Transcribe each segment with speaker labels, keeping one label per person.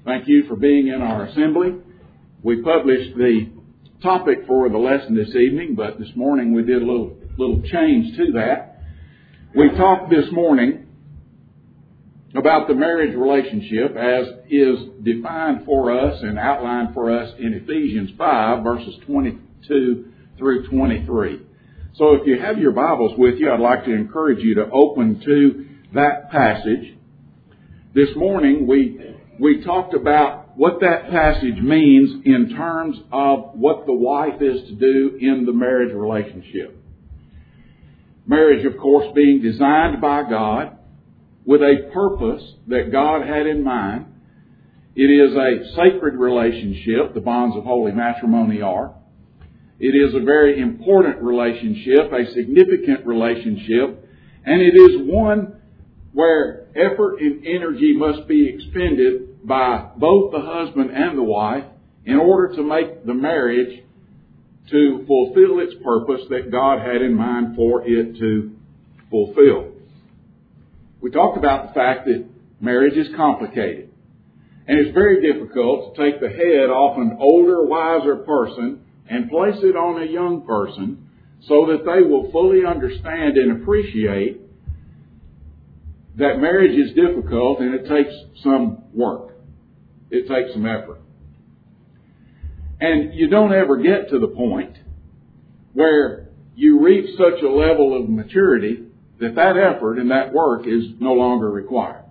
Speaker 1: Thank you for being in our assembly. We published the topic for the lesson this evening, but this morning we did a little change to that. We talked this morning about the marriage relationship as is defined for us and outlined for us in Ephesians 5, verses 22 through 23. So if you have your Bibles with you, I'd like to encourage you to open to that passage. This morning we talked about what that passage means in terms of what the wife is to do in the marriage relationship. Marriage, of course, being designed by God with a purpose that God had in mind. It is a sacred relationship, the bonds of holy matrimony are. It is a very important relationship, a significant relationship, and it is one where effort and energy must be expended by both the husband and the wife in order to make the marriage to fulfill its purpose that God had in mind for it to fulfill. We talked about the fact that marriage is complicated. And it's very difficult to take the head off an older, wiser person and place it on a young person so that they will fully understand and appreciate that marriage is difficult and it takes some work. It takes some effort. And you don't ever get to the point where you reach such a level of maturity that effort and that work is no longer required.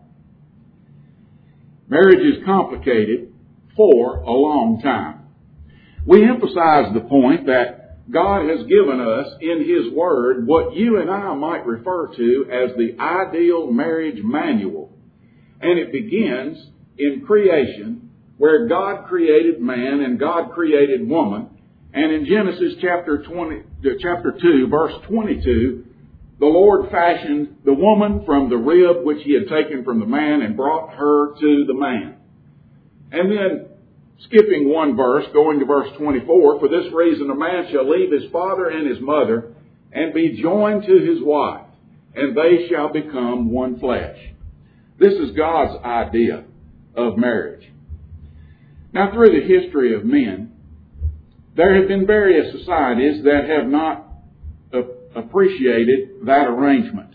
Speaker 1: Marriage is complicated for a long time. We emphasize the point that God has given us in His Word what you and I might refer to as the ideal marriage manual. And it begins in creation, where God created man and God created woman. And in Genesis chapter 2, verse 22, the Lord fashioned the woman from the rib which He had taken from the man and brought her to the man. And then, skipping one verse, going to verse 24, for this reason a man shall leave his father and his mother and be joined to his wife, and they shall become one flesh. This is God's idea of marriage. Now, through the history of men, there have been various societies that have not appreciated that arrangement.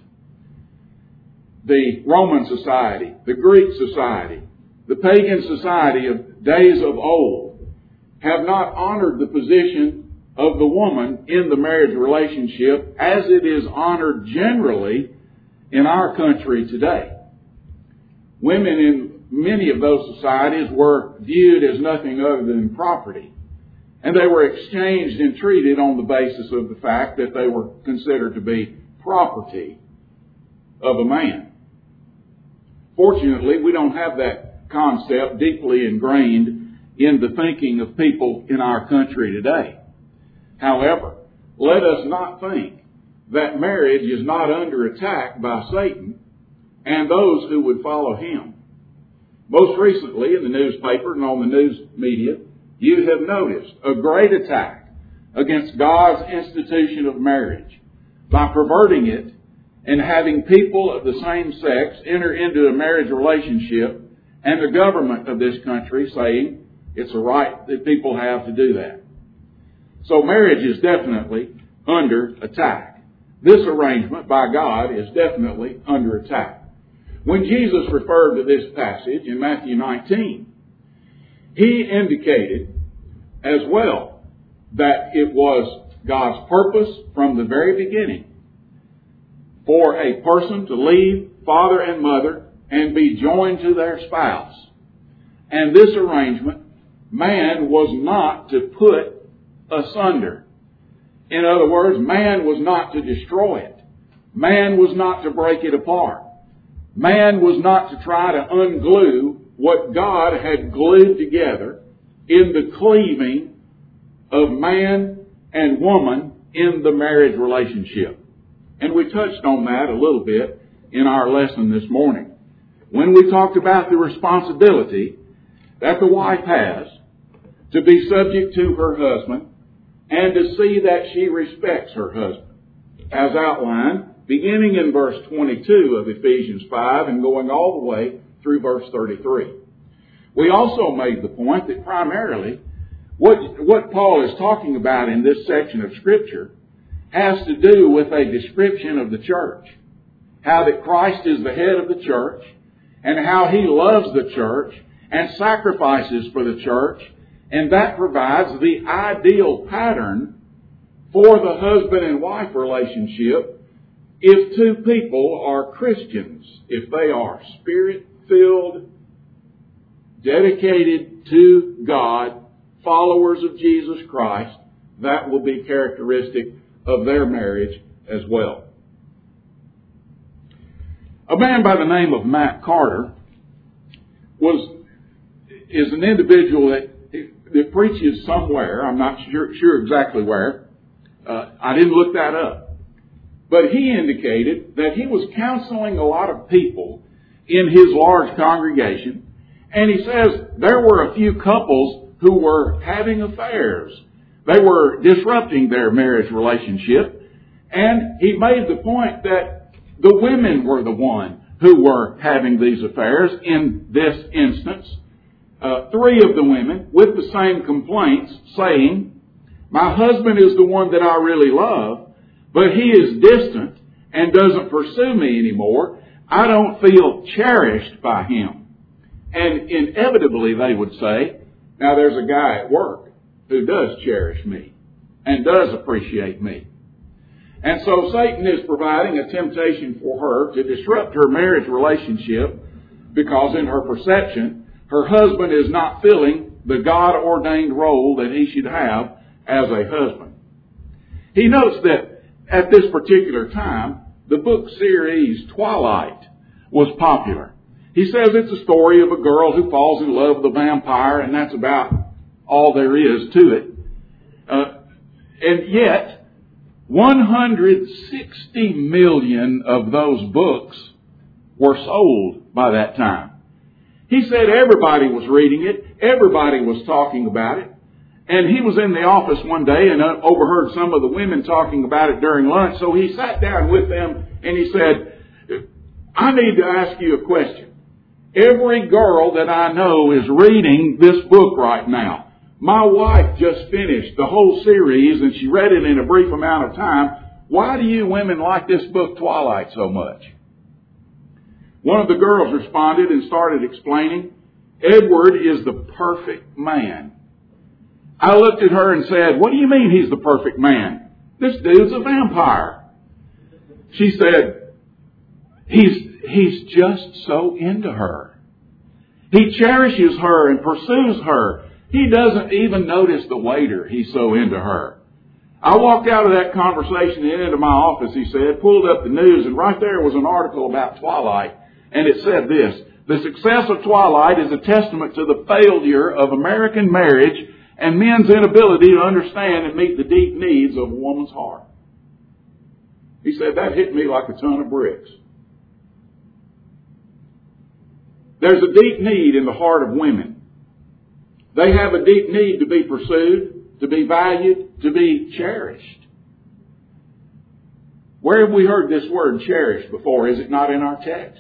Speaker 1: The Roman society, the Greek society, the pagan society of days of old have not honored the position of the woman in the marriage relationship as it is honored generally in our country today. Women in many of those societies were viewed as nothing other than property. And they were exchanged and treated on the basis of the fact that they were considered to be property of a man. Fortunately, we don't have that concept deeply ingrained in the thinking of people in our country today. However, let us not think that marriage is not under attack by Satan and those who would follow him. Most recently, in the newspaper and on the news media, you have noticed a great attack against God's institution of marriage by perverting it and having people of the same sex enter into a marriage relationship, and the government of this country saying it's a right that people have to do that. So marriage is definitely under attack. This arrangement by God is definitely under attack. When Jesus referred to this passage in Matthew 19, He indicated as well that it was God's purpose from the very beginning for a person to leave father and mother and be joined to their spouse. And this arrangement, man was not to put asunder. In other words, man was not to destroy it. Man was not to break it apart. Man was not to try to unglue what God had glued together in the cleaving of man and woman in the marriage relationship. And we touched on that a little bit in our lesson this morning, when we talked about the responsibility that the wife has to be subject to her husband and to see that she respects her husband, as outlined beginning in verse 22 of Ephesians 5 and going all the way through verse 33. We also made the point that primarily what Paul is talking about in this section of Scripture has to do with a description of the church. How that Christ is the head of the church, and how He loves the church and sacrifices for the church, and that provides the ideal pattern for the husband and wife relationship if two people are Christians, if they are Spirit-filled, dedicated to God, followers of Jesus Christ. That will be characteristic of their marriage as well. A man by the name of Matt Carter is an individual that preaches somewhere. I'm not sure exactly where. I didn't look that up. But he indicated that he was counseling a lot of people in his large congregation, and he says there were a few couples who were having affairs. They were disrupting their marriage relationship, and he made the point that the women were the one who were having these affairs in this instance. 3 of the women with the same complaints, saying, "My husband is the one that I really love, but he is distant and doesn't pursue me anymore. I don't feel cherished by him." And inevitably they would say, "Now there's a guy at work who does cherish me and does appreciate me." And so Satan is providing a temptation for her to disrupt her marriage relationship because in her perception, her husband is not filling the God-ordained role that he should have as a husband. He notes that at this particular time, the book series Twilight was popular. He says it's a story of a girl who falls in love with a vampire, and that's about all there is to it. And yet, 160 million of those books were sold by that time. He said everybody was reading it, everybody was talking about it, and he was in the office one day and overheard some of the women talking about it during lunch, so he sat down with them and he said, "I need to ask you a question. Every girl that I know is reading this book right now. My wife just finished the whole series and she read it in a brief amount of time. Why do you women like this book Twilight so much?" One of the girls responded and started explaining, "Edward is the perfect man." I looked at her and said, "What do you mean he's the perfect man? This dude's a vampire." She said, He's just so into her. He cherishes her and pursues her. He doesn't even notice the waiter. He's so into her." I walked out of that conversation and into my office, he said, pulled up the news, and right there was an article about Twilight. And it said this: "The success of Twilight is a testament to the failure of American marriage and men's inability to understand and meet the deep needs of a woman's heart." He said that hit me like a ton of bricks. There's a deep need in the heart of women. They have a deep need to be pursued, to be valued, to be cherished. Where have we heard this word cherished before? Is it not in our text?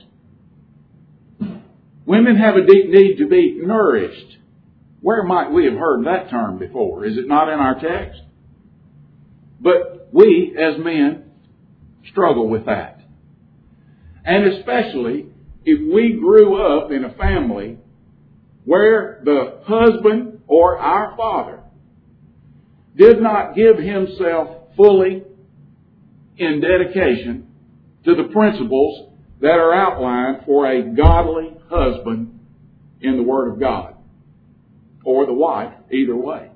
Speaker 1: Women have a deep need to be nourished. Where might we have heard that term before? Is it not in our text? But we, as men, struggle with that. And especially if we grew up in a family where the husband or our father did not give himself fully in dedication to the principles that are outlined for a godly husband in the Word of God, or the wife, either way.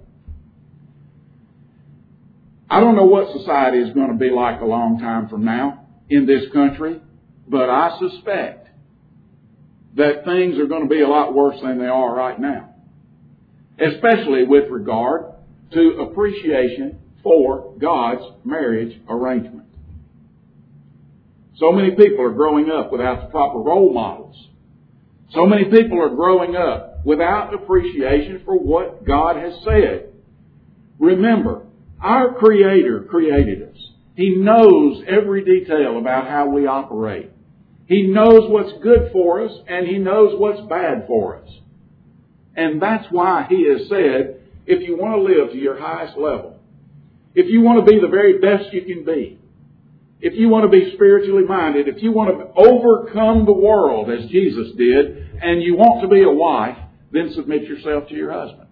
Speaker 1: I don't know what society is going to be like a long time from now in this country, but I suspect that things are going to be a lot worse than they are right now, especially with regard to appreciation for God's marriage arrangement. So many people are growing up without the proper role models. So many people are growing up without appreciation for what God has said. Remember, our Creator created us. He knows every detail about how we operate. He knows what's good for us and He knows what's bad for us. And that's why He has said, if you want to live to your highest level, if you want to be the very best you can be, if you want to be spiritually minded, if you want to overcome the world as Jesus did, and you want to be a wife, then submit yourself to your husband.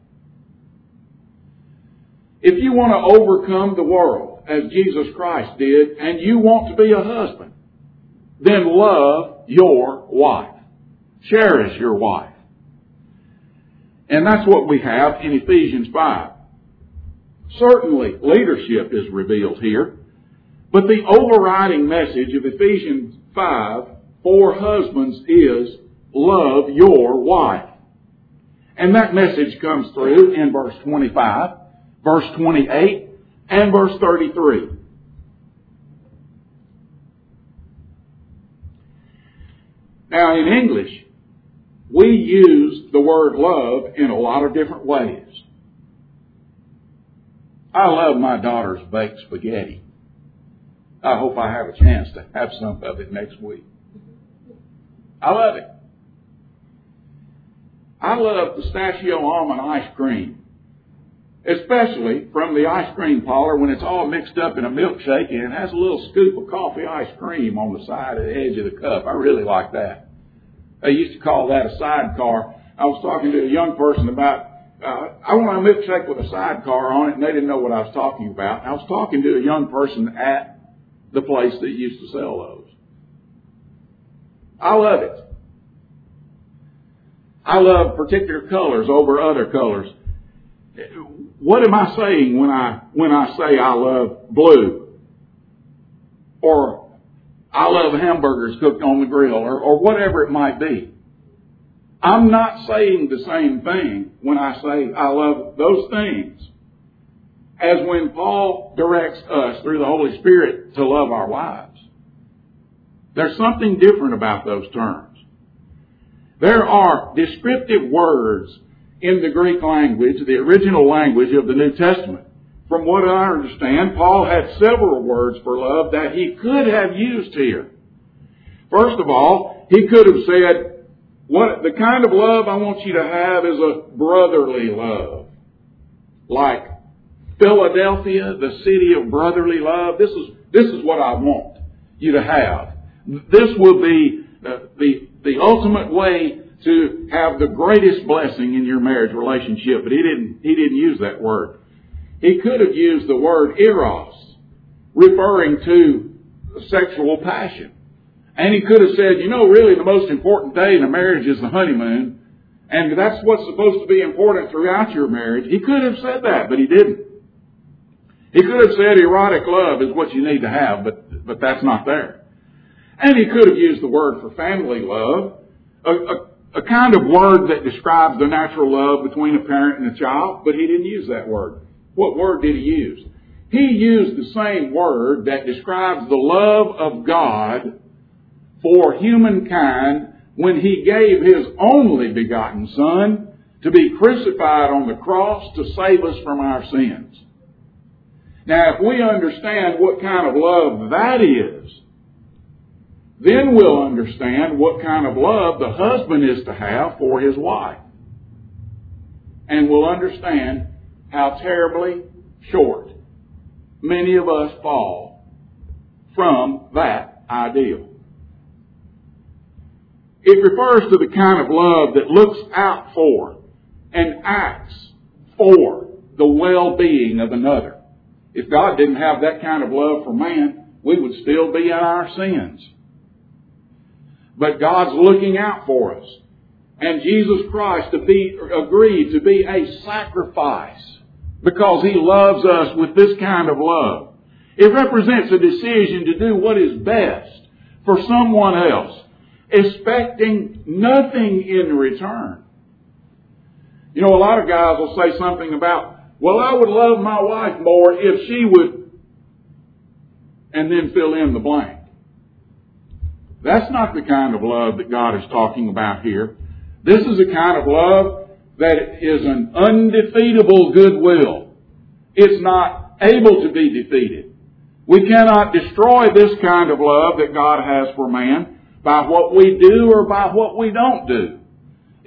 Speaker 1: If you want to overcome the world as Jesus Christ did, and you want to be a husband, then love your wife. Cherish your wife. And that's what we have in Ephesians 5. Certainly, leadership is revealed here. But the overriding message of Ephesians 5 for husbands is, love your wife. And that message comes through in verse 25, verse 28, and verse 33. Now, in English, we use the word love in a lot of different ways. I love my daughter's baked spaghetti. I hope I have a chance to have some of it next week. I love it. I love pistachio almond ice cream, especially from the ice cream parlor when it's all mixed up in a milkshake and it has a little scoop of coffee ice cream on the side of the edge of the cup. I really like that. They used to call that a sidecar. I was talking to a young person about, I want a milkshake with a sidecar on it, and they didn't know what I was talking about. I was talking to a young person at the place that used to sell those. I love it. I love particular colors over other colors. What am I saying when I say I love blue? Or I love hamburgers cooked on the grill, or whatever it might be. I'm not saying the same thing when I say I love those things as when Paul directs us through the Holy Spirit to love our wives. There's something different about those terms. There are descriptive words in the Greek language, the original language of the New Testament. From what I understand, Paul had several words for love that he could have used here. First of all, he could have said, "What the kind of love I want you to have is a brotherly love. Like Philadelphia, the city of brotherly love. This is what I want you to have. This will be the ultimate way to have the greatest blessing in your marriage relationship." But he didn't use that word. He could have used the word eros, referring to sexual passion. And he could have said, really the most important day in a marriage is the honeymoon, and that's what's supposed to be important throughout your marriage. He could have said that, but he didn't. He could have said erotic love is what you need to have, but that's not there. And he could have used the word for family love, a kind of word that describes the natural love between a parent and a child, but he didn't use that word. What word did he use? He used the same word that describes the love of God for humankind when He gave His only begotten Son to be crucified on the cross to save us from our sins. Now, if we understand what kind of love that is, then we'll understand what kind of love the husband is to have for his wife. And we'll understand how terribly short many of us fall from that ideal. It refers to the kind of love that looks out for and acts for the well-being of another. If God didn't have that kind of love for man, we would still be in our sins. But God's looking out for us. And Jesus Christ agreed to be a sacrifice because He loves us with this kind of love. It represents a decision to do what is best for someone else, expecting nothing in return. A lot of guys will say something about, well, I would love my wife more if she would, and then fill in the blank. That's not the kind of love that God is talking about here. This is a kind of love that is an undefeatable goodwill. It's not able to be defeated. We cannot destroy this kind of love that God has for man by what we do or by what we don't do.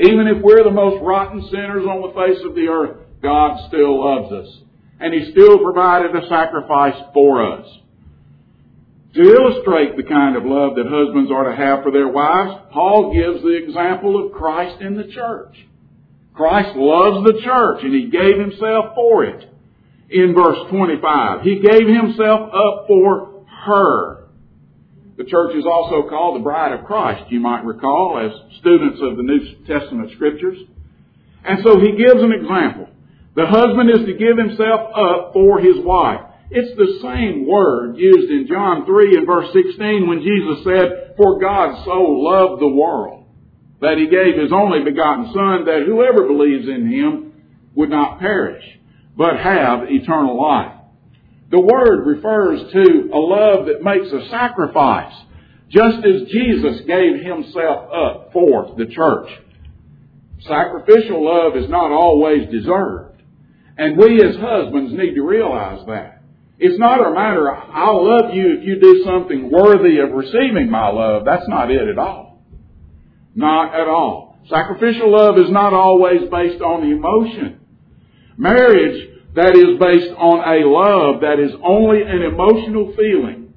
Speaker 1: Even if we're the most rotten sinners on the face of the earth, God still loves us. And He still provided a sacrifice for us. To illustrate the kind of love that husbands are to have for their wives, Paul gives the example of Christ in the church. Christ loves the church, and He gave Himself for it. In verse 25, He gave Himself up for her. The church is also called the bride of Christ, you might recall, as students of the New Testament Scriptures. And so He gives an example. The husband is to give himself up for his wife. It's the same word used in John 3 and verse 16 when Jesus said, "For God so loved the world, that He gave His only begotten Son, that whoever believes in Him would not perish, but have eternal life." The word refers to a love that makes a sacrifice, just as Jesus gave Himself up for the church. Sacrificial love is not always deserved, and we as husbands need to realize that. It's not a matter of, I'll love you if you do something worthy of receiving my love. That's not it at all. Not at all. Sacrificial love is not always based on emotion. Marriage that is based on a love that is only an emotional feeling.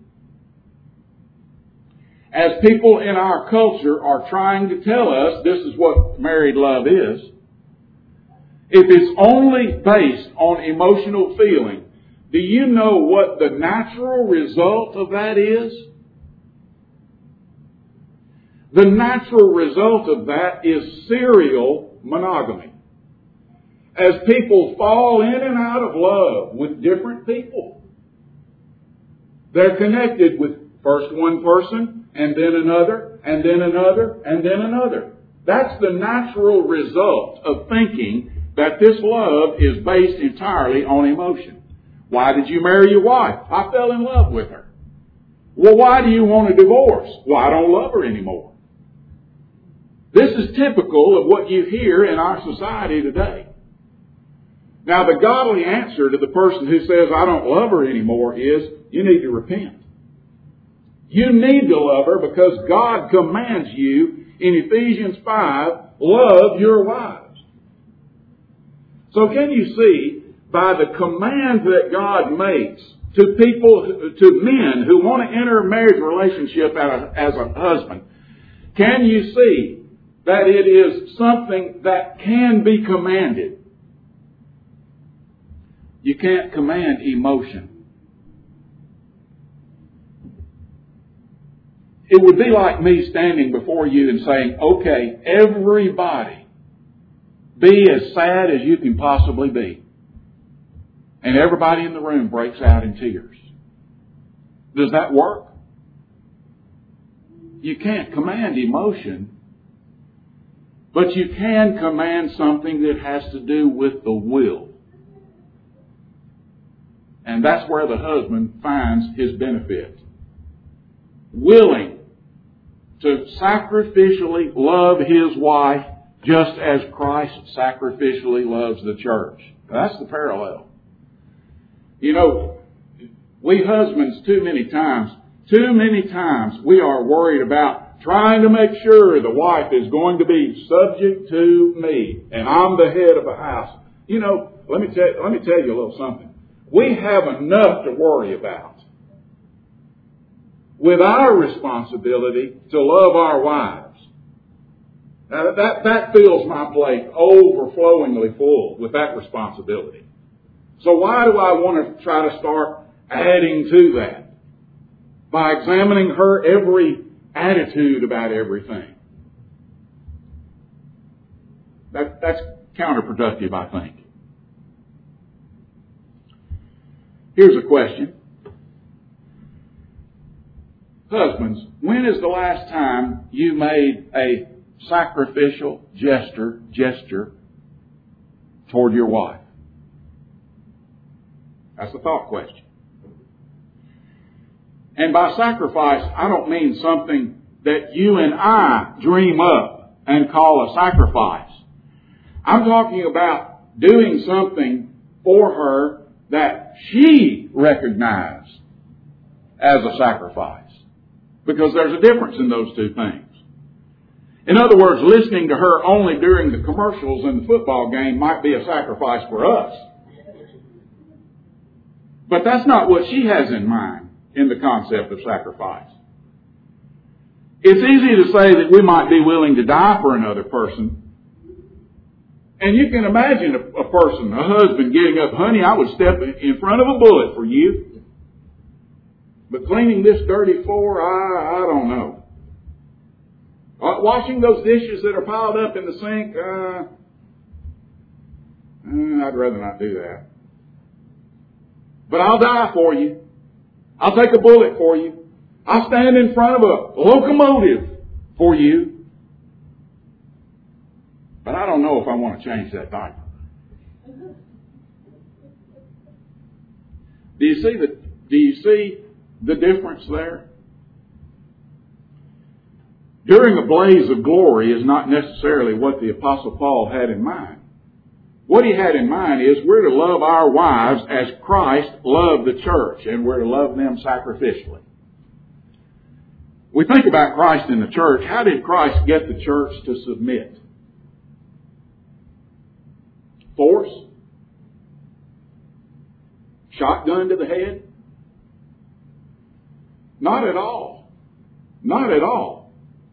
Speaker 1: As people in our culture are trying to tell us this is what married love is, if it's only based on emotional feeling, do you know what the natural result of that is? The natural result of that is serial monogamy. As people fall in and out of love with different people, they're connected with first one person, and then another, and then another, and then another. That's the natural result of thinking that this love is based entirely on emotion. Why did you marry your wife? I fell in love with her. Well, why do you want a divorce? Well, I don't love her anymore. This is typical of what you hear in our society today. Now, the godly answer to the person who says, I don't love her anymore, is you need to repent. You need to love her because God commands you in Ephesians 5, love your wives. So can you see, by the command that God makes to people, to men who want to enter a marriage relationship as a husband, can you see that it is something that can be commanded? You can't command emotion. It would be like me standing before you and saying, okay, everybody, be as sad as you can possibly be. And everybody in the room breaks out in tears. Does that work? You can't command emotion, but you can command something that has to do with the will. And that's where the husband finds his benefit. Willing to sacrificially love his wife just as Christ sacrificially loves the church. That's the parallel. You know, we husbands too many times, we are worried about trying to make sure the wife is going to be subject to me and I'm the head of the house. You know, let me tell you a little something. We have enough to worry about with our responsibility to love our wives. Now that fills my plate overflowingly full with that responsibility. So why do I want to try to start adding to that? By examining her every attitude about everything. That's counterproductive, I think. Here's a question. Husbands, when is the last time you made a sacrificial gesture toward your wife? That's a thought question. And by sacrifice, I don't mean something that you and I dream up and call a sacrifice. I'm talking about doing something for her that she recognized as a sacrifice. Because there's a difference in those two things. In other words, listening to her only during the commercials in the football game might be a sacrifice for us. But that's not what she has in mind in the concept of sacrifice. It's easy to say that we might be willing to die for another person. And you can imagine a person, a husband getting up, honey, I would step in front of a bullet for you. But cleaning this dirty floor, I don't know. Washing those dishes that are piled up in the sink, I'd rather not do that. But I'll die for you. I'll take a bullet for you. I'll stand in front of a locomotive for you. But I don't know if I want to change that diaper. Do you see the difference there? During a blaze of glory is not necessarily what the Apostle Paul had in mind. What he had in mind is we're to love our wives as Christ loved the church, and we're to love them sacrificially. We think about Christ in the church. How did Christ get the church to submit? Force? Shotgun to the head? Not at all. Not at all.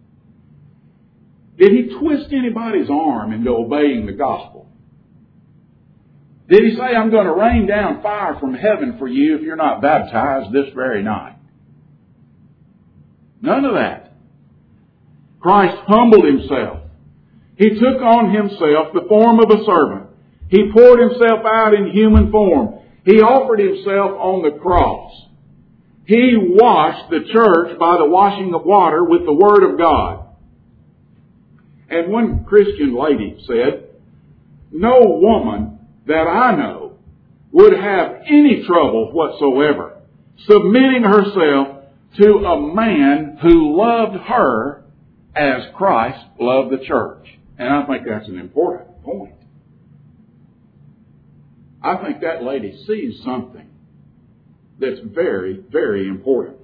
Speaker 1: Did he twist anybody's arm into obeying the gospel? Did he say, I'm going to rain down fire from heaven for you if you're not baptized this very night? None of that. Christ humbled himself. He took on himself the form of a servant. He poured himself out in human form. He offered himself on the cross. He washed the church by the washing of water with the Word of God. And one Christian lady said, no woman that I know would have any trouble whatsoever submitting herself to a man who loved her as Christ loved the church. And I think that's an important point. I think that lady sees something that's very, very important.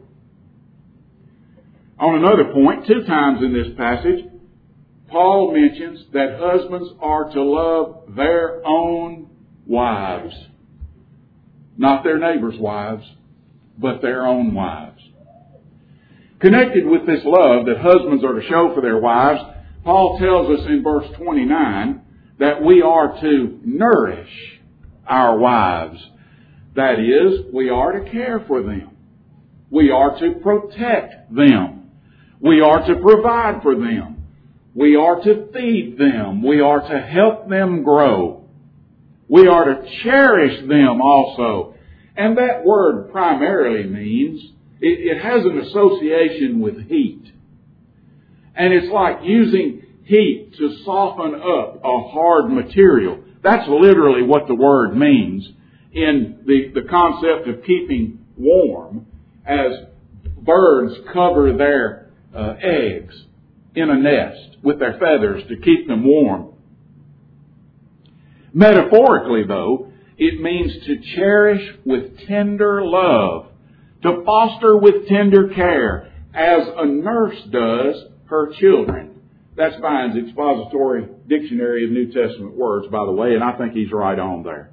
Speaker 1: On another point, 2 times in this passage, Paul mentions that husbands are to love their own wives. Not their neighbors' wives, but their own wives. Connected with this love that husbands are to show for their wives, Paul tells us in verse 29 that we are to nourish our wives. That is, we are to care for them. We are to protect them. We are to provide for them. We are to feed them. We are to help them grow. We are to cherish them also. And that word primarily means, it has an association with heat. And it's like using heat to soften up a hard material. That's literally what the word means in the concept of keeping warm as birds cover their eggs in a nest with their feathers to keep them warm. Metaphorically, though, it means to cherish with tender love, to foster with tender care, as a nurse does her children. That's Vine's Expository Dictionary of New Testament Words, by the way, and I think he's right on there.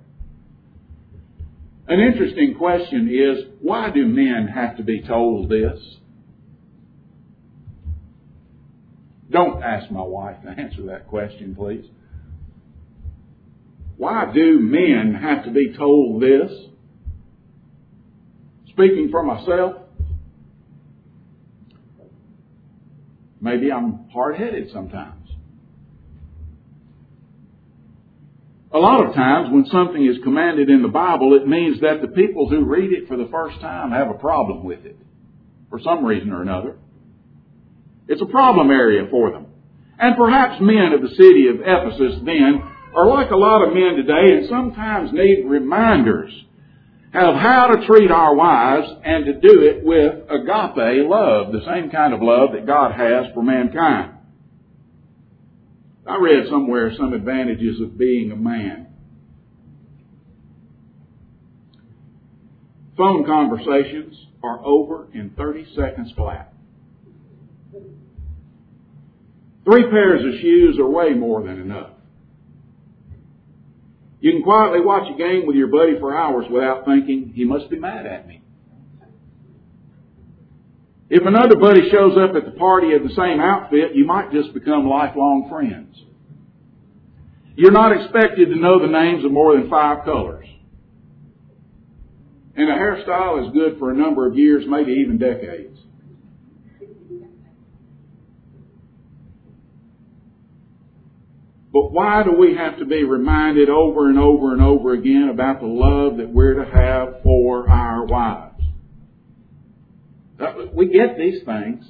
Speaker 1: An interesting question is, why do men have to be told this? Don't ask my wife to answer that question, please. Why do men have to be told this? Speaking for myself, maybe I'm hard-headed sometimes. A lot of times when something is commanded in the Bible, it means that the people who read it for the first time have a problem with it for some reason or another. It's a problem area for them. And perhaps men of the city of Ephesus then are like a lot of men today and sometimes need reminders of how to treat our wives and to do it with agape love, the same kind of love that God has for mankind. I read somewhere some advantages of being a man. Phone conversations are over in 30 seconds flat. 3 pairs of shoes are way more than enough. You can quietly watch a game with your buddy for hours without thinking, he must be mad at me. If another buddy shows up at the party in the same outfit, you might just become lifelong friends. You're not expected to know the names of more than 5 colors. And a hairstyle is good for a number of years, maybe even decades. But why do we have to be reminded over and over and over again about the love that we're to have for our wives? We get these things.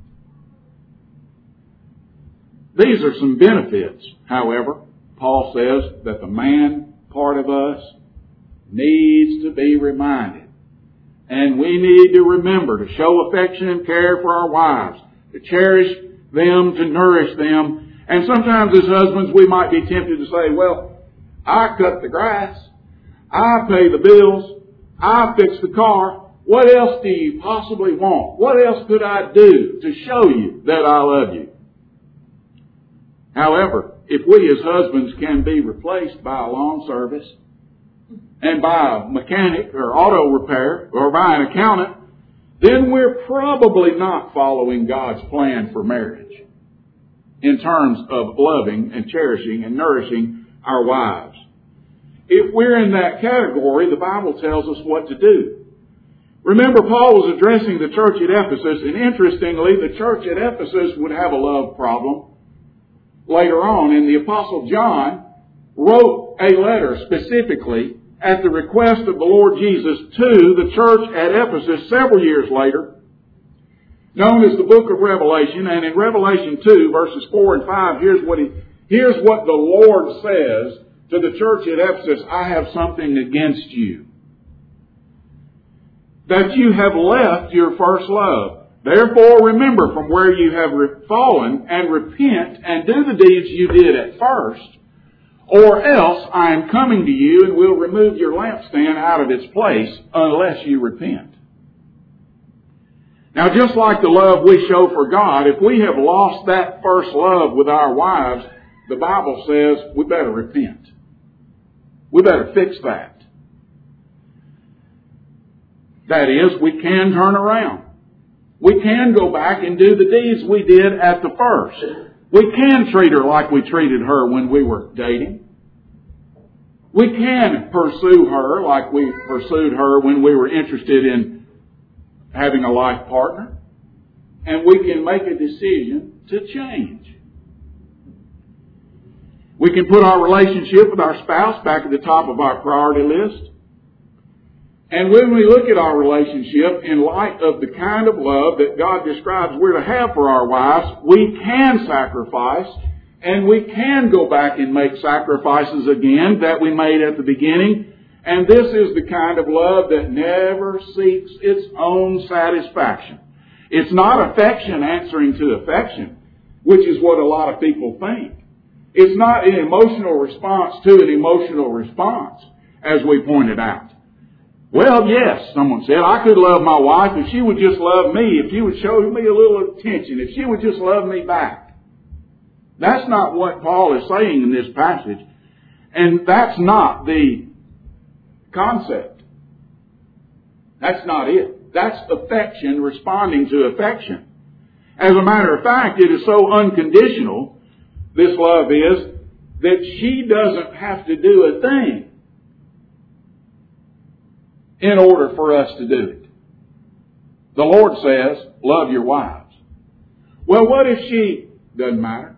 Speaker 1: These are some benefits, however. Paul says that the man part of us needs to be reminded. And we need to remember to show affection and care for our wives, to cherish them, to nourish them. And sometimes as husbands we might be tempted to say, well, I cut the grass, I pay the bills, I fix the car. What else do you possibly want? What else could I do to show you that I love you? However, if we as husbands can be replaced by a lawn service and by a mechanic or auto repair or by an accountant, then we're probably not following God's plan for marriage in terms of loving and cherishing and nourishing our wives. If we're in that category, the Bible tells us what to do. Remember, Paul was addressing the church at Ephesus, and interestingly, the church at Ephesus would have a love problem later on. And the Apostle John wrote a letter specifically at the request of the Lord Jesus to the church at Ephesus several years later, known as the book of Revelation. And in Revelation 2, verses 4 and 5, here's what the Lord says to the church at Ephesus: I have something against you, that you have left your first love. Therefore remember from where you have fallen, and repent and do the deeds you did at first, or else I am coming to you and will remove your lampstand out of its place unless you repent. Now, just like the love we show for God, if we have lost that first love with our wives, the Bible says we better repent. We better fix that. That is, we can turn around. We can go back and do the deeds we did at the first. We can treat her like we treated her when we were dating. We can pursue her like we pursued her when we were interested in having a life partner. And we can make a decision to change. We can put our relationship with our spouse back at the top of our priority list. And when we look at our relationship in light of the kind of love that God describes we're to have for our wives, we can sacrifice, and we can go back and make sacrifices again that we made at the beginning. And this is the kind of love that never seeks its own satisfaction. It's not affection answering to affection, which is what a lot of people think. It's not an emotional response to an emotional response, as we pointed out. Well, yes, someone said, I could love my wife if she would just love me, if she would show me a little attention, if she would just love me back. That's not what Paul is saying in this passage. And that's not the concept. That's not it. That's affection responding to affection. As a matter of fact, it is so unconditional, this love is, that she doesn't have to do a thing in order for us to do it. The Lord says, love your wives. Well, what if she doesn't matter?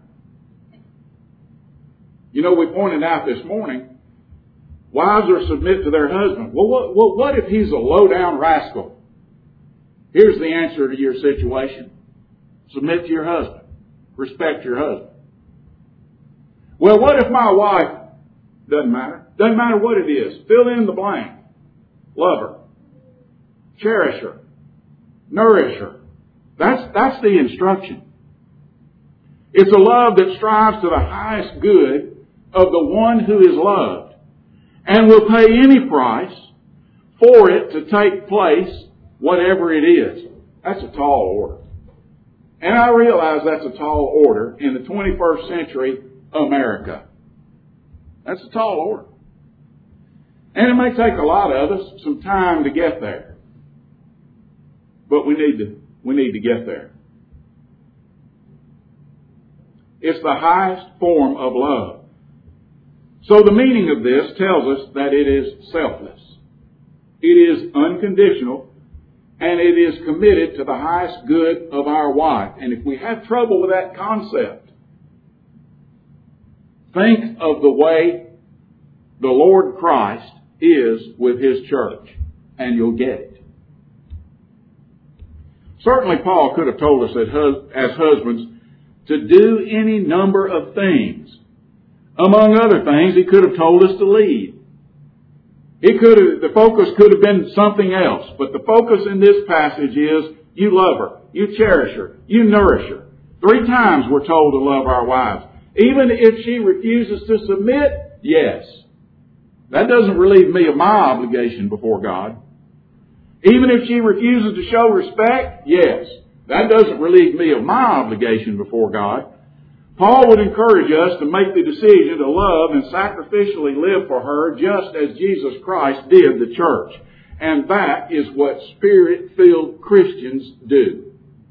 Speaker 1: You know, we pointed out this morning, wives are submit to their husband. Well, what if he's a low-down rascal? Here's the answer to your situation. Submit to your husband. Respect your husband. Well, what if my wife doesn't matter? Doesn't matter what it is. Fill in the blank. Love her. Cherish her. Nourish her. That's the instruction. It's a love that strives to the highest good of the one who is loved, and will pay any price for it to take place, whatever it is. That's a tall order. And I realize that's a tall order in the 21st century America. That's a tall order. And it may take a lot of us some time to get there. But we need to get there. It's the highest form of love. So the meaning of this tells us that it is selfless. It is unconditional, and it is committed to the highest good of our wife. And if we have trouble with that concept, think of the way the Lord Christ is with His church, and you'll get it. Certainly Paul could have told us as husbands to do any number of things. Among other things, he could have told us to lead. The focus could have been something else, but the focus in this passage is you love her, you cherish her, you nourish her. 3 times we're told to love our wives. Even if she refuses to submit, yes. That doesn't relieve me of my obligation before God. Even if she refuses to show respect, yes. That doesn't relieve me of my obligation before God. Paul would encourage us to make the decision to love and sacrificially live for her just as Jesus Christ did the church. And that is what Spirit-filled Christians do.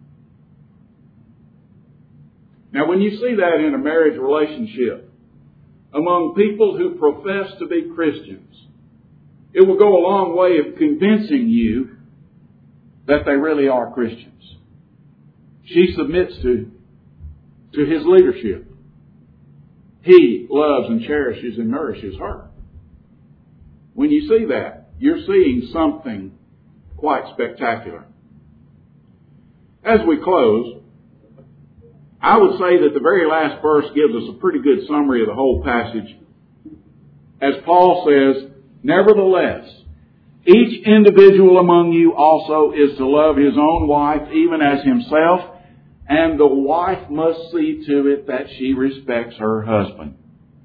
Speaker 1: Now, when you see that in a marriage relationship, among people who profess to be Christians, it will go a long way of convincing you that they really are Christians. She submits to His leadership. He loves and cherishes and nourishes her. When you see that, you're seeing something quite spectacular. As we close, I would say that the very last verse gives us a pretty good summary of the whole passage. As Paul says, nevertheless, each individual among you also is to love his own wife even as himself, and the wife must see to it that she respects her husband.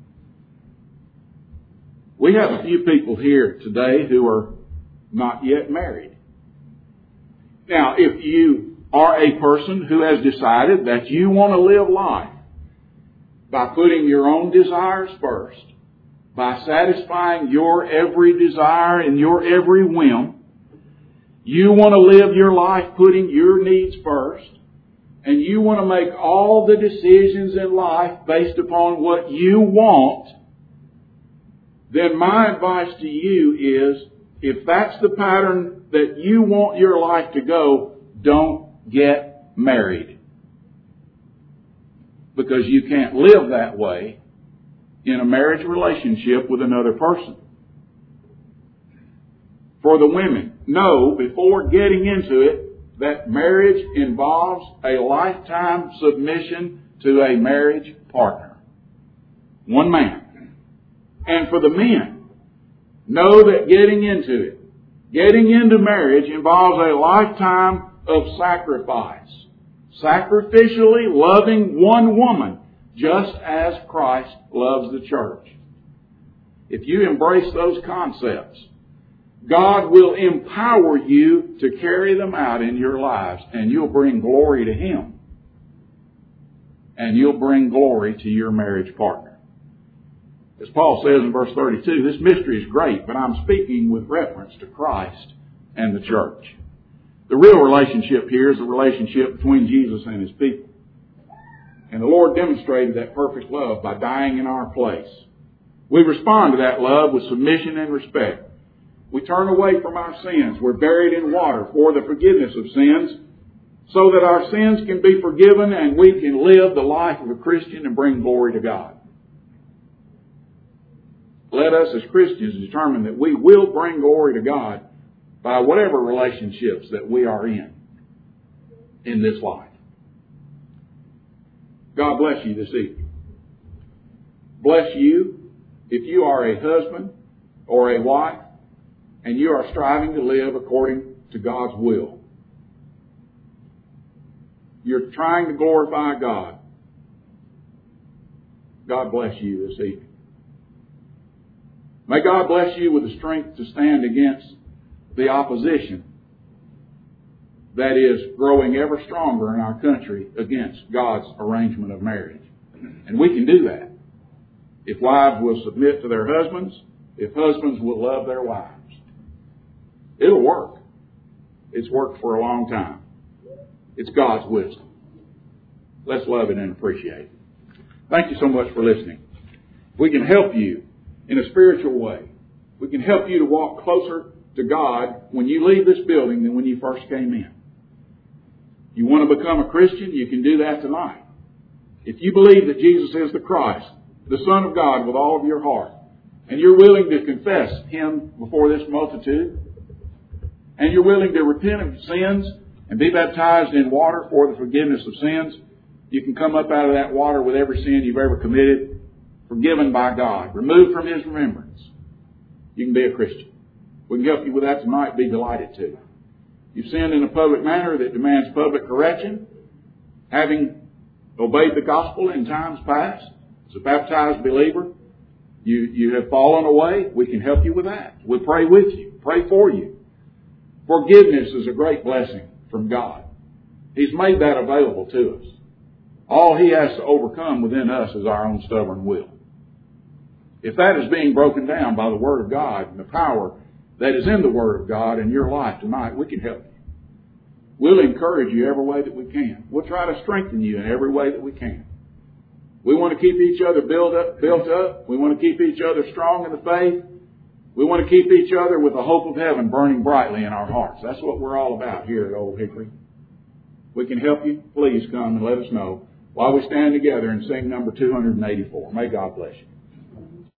Speaker 1: We have a few people here today who are not yet married. Now, if you are a person who has decided that you want to live life by putting your own desires first, by satisfying your every desire and your every whim, you want to live your life putting your needs first, and you want to make all the decisions in life based upon what you want, then my advice to you is, if that's the pattern that you want your life to go, don't get married. Because you can't live that way in a marriage relationship with another person. For the women, know before getting into it that marriage involves a lifetime submission to a marriage partner. One man. And for the men, know that getting into marriage involves a lifetime of sacrifice. Sacrificially loving one woman just as Christ loves the church. If you embrace those concepts, God will empower you to carry them out in your lives, and you'll bring glory to Him. And you'll bring glory to your marriage partner. As Paul says in verse 32, this mystery is great, but I'm speaking with reference to Christ and the church. The real relationship here is the relationship between Jesus and His people. And the Lord demonstrated that perfect love by dying in our place. We respond to that love with submission and respect. We turn away from our sins. We're buried in water for the forgiveness of sins, so that our sins can be forgiven and we can live the life of a Christian and bring glory to God. Let us as Christians determine that we will bring glory to God by whatever relationships that we are in this life. God bless you this evening. Bless you if you are a husband or a wife and you are striving to live according to God's will. You're trying to glorify God. God bless you this evening. May God bless you with the strength to stand against the opposition that is growing ever stronger in our country against God's arrangement of marriage. And we can do that if wives will submit to their husbands, if husbands will love their wives. It'll work. It's worked for a long time. It's God's wisdom. Let's love it and appreciate it. Thank you so much for listening. We can help you in a spiritual way. We can help you to walk closer to God when you leave this building than when you first came in. You want to become a Christian? You can do that tonight. If you believe that Jesus is the Christ, the Son of God, with all of your heart, and you're willing to confess Him before this multitude, and you're willing to repent of sins and be baptized in water for the forgiveness of sins, you can come up out of that water with every sin you've ever committed, forgiven by God, removed from His remembrance. You can be a Christian. We can help you with that tonight. Be delighted to. You've sinned in a public manner that demands public correction, having obeyed the gospel in times past. As a baptized believer, you have fallen away. We can help you with that. We'll pray with you, pray for you. Forgiveness is a great blessing from God. He's made that available to us. All He has to overcome within us is our own stubborn will. If that is being broken down by the Word of God and the power that is in the Word of God in your life tonight, we can help you. We'll encourage you every way that we can. We'll try to strengthen you in every way that we can. We want to keep each other built up. We want to keep each other strong in the faith. We want to keep each other with the hope of heaven burning brightly in our hearts. That's what we're all about here at Old Hickory. We can help you. Please come and let us know while we stand together and sing number 284. May God bless you.